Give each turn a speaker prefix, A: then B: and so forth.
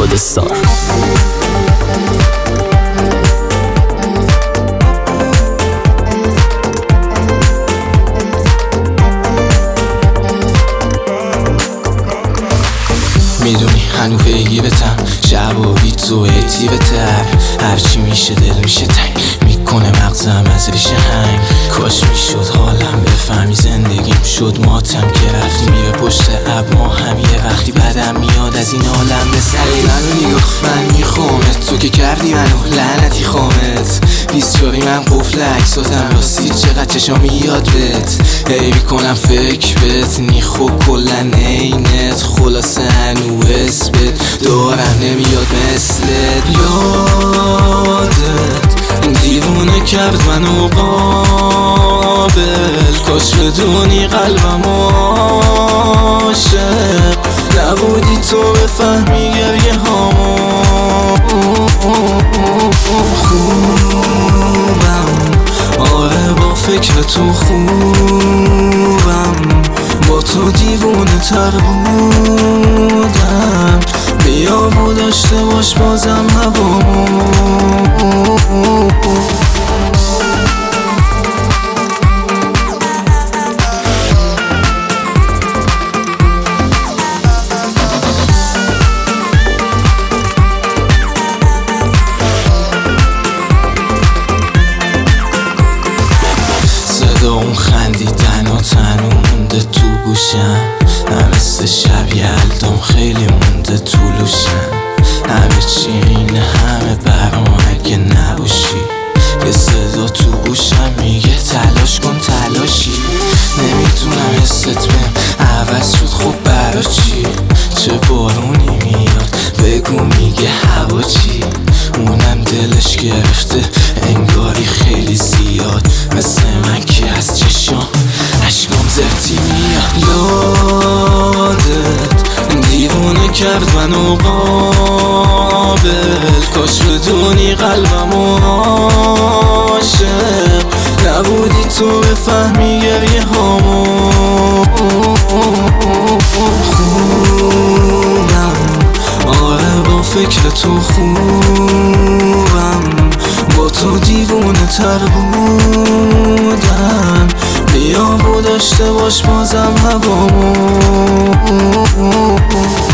A: سال.
B: میدونی هنو پیگیرتم، شب و بی تو تر، هرچی میشه دل میشه تنگ، میکنه مغزم از ریشه هنگ. کاش میشد حالم بفهمی زندگیم شد ماتم که رفتی میره پشت اب، ما هم یه وقتی بدم میاد از این عالم. به سری منو نگاه، من میخوامت، تو که کردی منو لعنتی خامت. 24 من قفل عکساتم راستی چقدر چشام یاد بهت، هی میکنم فکر بهت، نیخو کلن عینت، خلاصه هنو اسمت دارم نمیاد مثلت. یادت دیوونه کرد منو قابل، کاش بدونی قلبم عاشق نبودی، تو بفهمی گریه هامو. خوبم آره با فکر تو خوبم، با تو دیوونه تر بودم، بیا و داشته باش بازم هوامو. صدا اون خندیدن و تنو مونده تو گوشم، همه مثل شب یلدام خیلی مونده تو لوشم. همه چی اینه همه برام اگه نباشی، یه صدا تو گوشم میگه تلاش کن تلاشی. نمیتونم حست بهم عوض شد، خب برا چی؟ چه بارونی میاد بگو میگه هوا چی؟ اونم دلش گرفته انگاری خیلی زیاد، مثل من که از چشام اشکام زرتی میاد. یادت دیوونه کرد منو قابل، کاش بدونی قلبم عاشق نبودی، تو بفهمی گریه هامو. خوبم آره با فکر تو خوبم، با تو دیوونه تر بودم، بیا و داشته باش بازم هوامو.